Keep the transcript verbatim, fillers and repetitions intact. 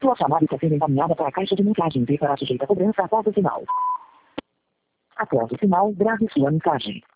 Sua chamada está sendo encaminhada para a caixa de mensagens e será sujeita a cobrança após o sinal. Após o sinal, grave sua mensagem.